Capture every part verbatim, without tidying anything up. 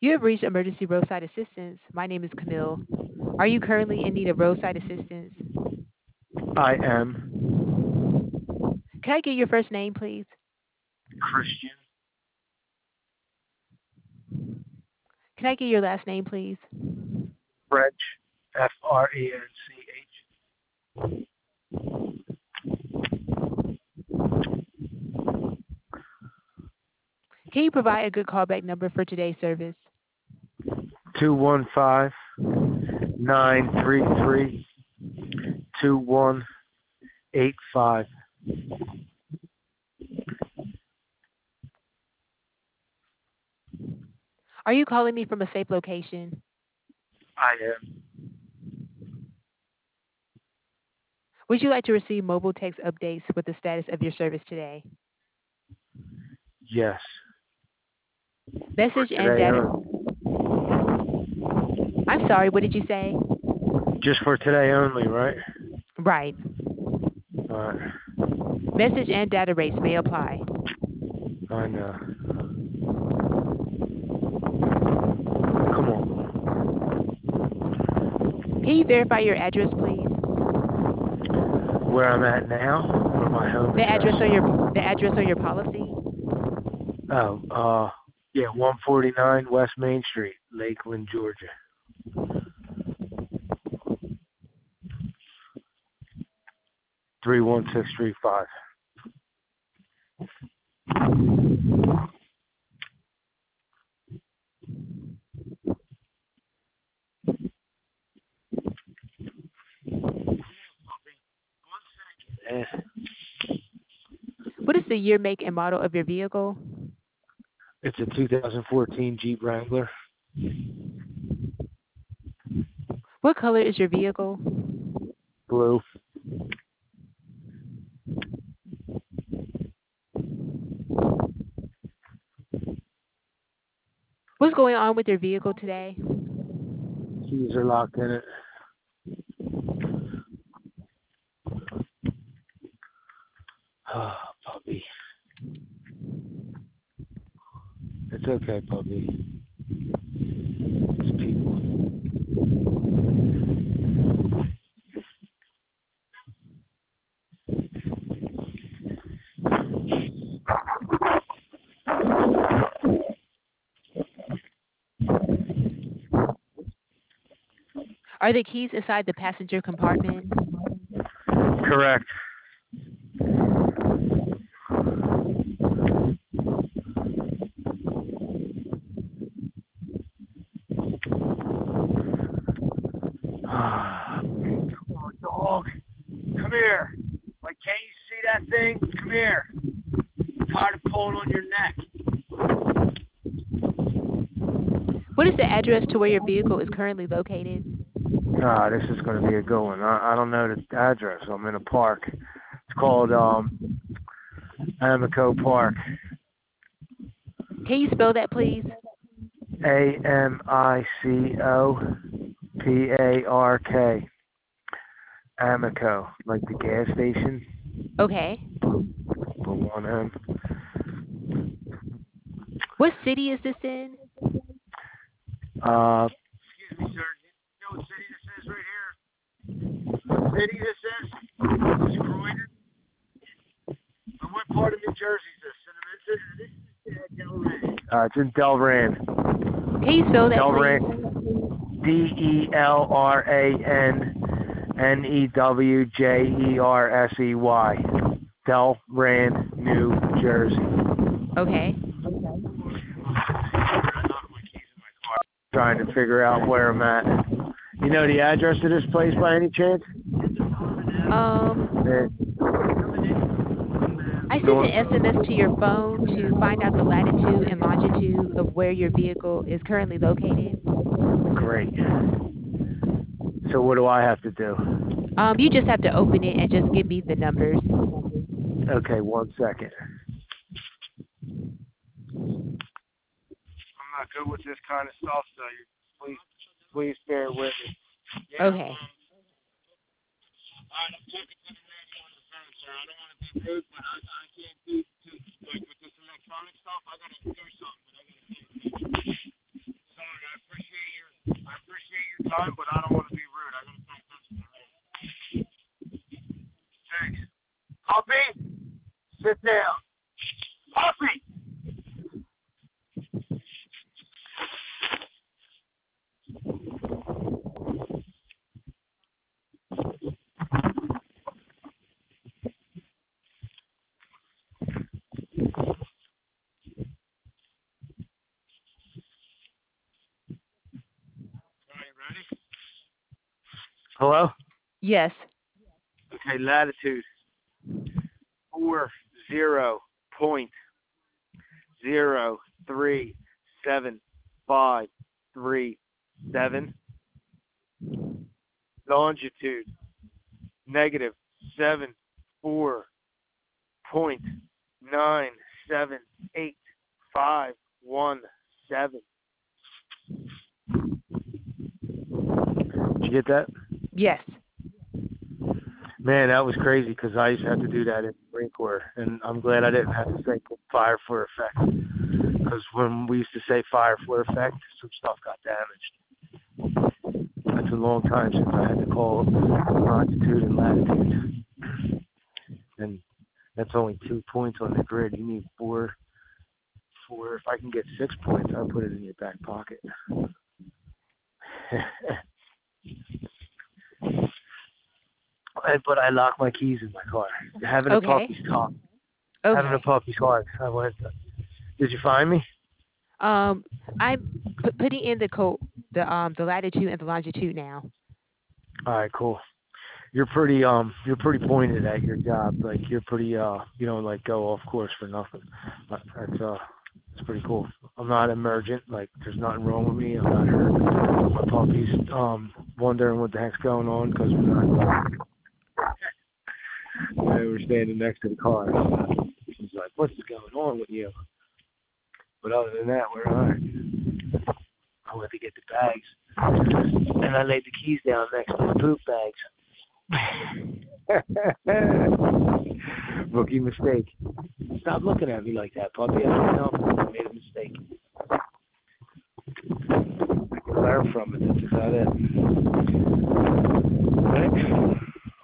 You have reached emergency roadside assistance. My name is Camille. Are you currently in need of roadside assistance? I am Can I get your first name, please? Christian Can I get your last name, please? French, F R E N C H. Can you provide a good callback number for today's service? Two one five nine three three two one eight five. Are you calling me from a safe location? I am. Would you like to receive mobile text updates with the status of your service today? Yes. For Message and today data. only. I'm sorry, what did you say? Just for today only, right? Right. Alright. Message and data rates may apply. I know. Come on. Can you verify your address, please? Where I'm at now, or my home The address on address? your the address on your policy? Oh, uh, yeah, one forty-nine West Main Street, Lakeland, Georgia. Three one six three five. Eh, What is the year, make, and model of your vehicle? It's a two thousand fourteen Jeep Wrangler. What color is your vehicle? Blue. What's going on with your vehicle today? Keys are locked in it. Oh, puppy. It's okay, puppy. It's people. Are the keys inside the passenger compartment? Correct. Come on, dog. Come here. Like, can't you see that thing? Come here. I'm tired of pulling on your neck. What is the address to where your vehicle is currently located? Ah, this is going to be a good one. I, I don't know the address. I'm in a park. It's called um Amico Park. Can you spell that, please? A M I C O P A R K. Amico, like the gas station. Okay. For one M. What city is this in? Uh, excuse me, sir. You know what city this is right here? City this is? Is Croydon? And what part of New Jersey is this? This is uh, Delran. Uh, it's in Delran. Can you spell that, please? Delran. D E L R A N N E W J E R S E Y. Delran, New Jersey. Okay. Trying to figure out where I'm at. You know the address of this place by any chance? Um, Eh, I sent an S M S to your phone to find out the latitude and longitude of where your vehicle is currently located. Great. So what do I have to do? Um, you just have to open it and just give me the numbers. Okay, one second. I'm not good with this kind of stuff, so you please, please bear with me. Yeah. Okay. Um, all right, I'm talking to the lady on the phone, sir. I don't want to be rude, but I, I can't do, do like with this electronic stuff. I gotta do something, but I gotta do it. So time, but I don't want to be rude. I gotta take this. Thanks. Puppy, sit down. Puppy. Are you ready? Hello? Yes. Okay, latitude four zero point zero three seven five three seven. Longitude negative seven four point nine seven eight five one seven. Did you get that? Yes. Man, that was crazy because I used to have to do that in the Marine Corps, and I'm glad I didn't have to say fire for effect. Because when we used to say fire for effect, some stuff got damaged. That's a long time since I had to call longitude and latitude, and that's only two points on the grid. You need four. Four. If I can get six points, I'll put it in your back pocket. But I lock my keys in my car. Having a Okay. puppy's tough. Having a Okay. puppy's hard. I went. Did you find me? Um, I'm pu- putting in the code, the um, the latitude and the longitude now. All right, cool. You're pretty um, you're pretty pointed at your job. Like you're pretty uh, you don't like go off course for nothing. Uh, That's uh, it's pretty cool. I'm not emergent. Like there's nothing wrong with me. I'm not hurt. My puppy's um, wondering what the heck's going on because we're not. They were standing next to the car. She's like, "What's going on with you?" But other than that, we're all right. I went to get the bags, and I laid the keys down next to the poop bags. Rookie mistake. Stop looking at me like that, puppy. I don't know. I made a mistake. I can learn from it. That's about it. Right?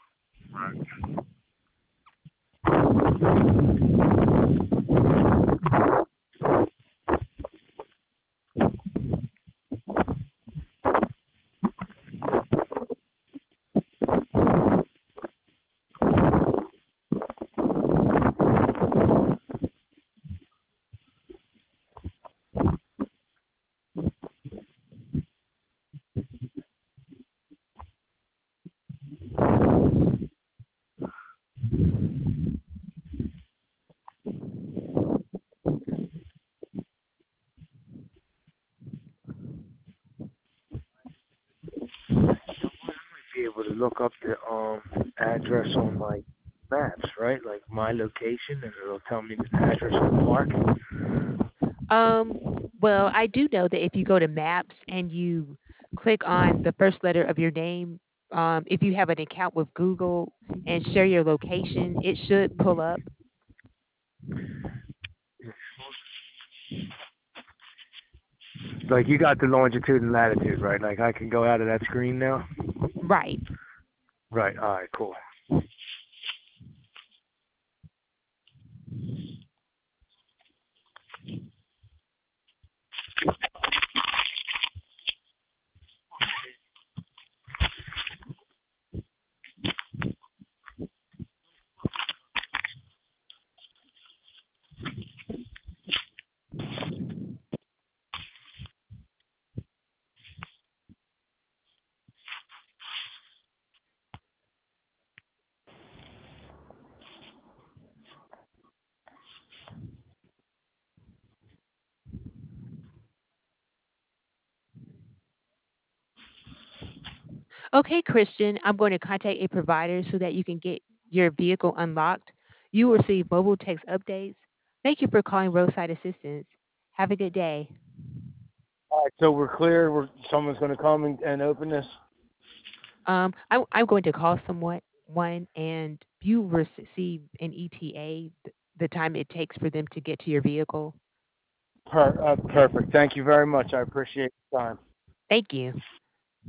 Be able to look up the um address on my maps, right? Like my location, and it'll tell me the address of the park. Um, well, I do know that if you go to Maps and you click on the first letter of your name, um, if you have an account with Google and share your location, it should pull up. Like you got the longitude and latitude, right? Like I can go out of that screen now. Right. Right. All right. Cool. Okay, Christian, I'm going to contact a provider so that you can get your vehicle unlocked. You will receive mobile text updates. Thank you for calling Roadside Assistance. Have a good day. All right. So we're clear. We're someone's going to come and, and open this. Um, I'm, I'm going to call someone one, and you receive an E T A, th- the time it takes for them to get to your vehicle. Per, uh, perfect. Thank you very much. I appreciate the time. Thank you.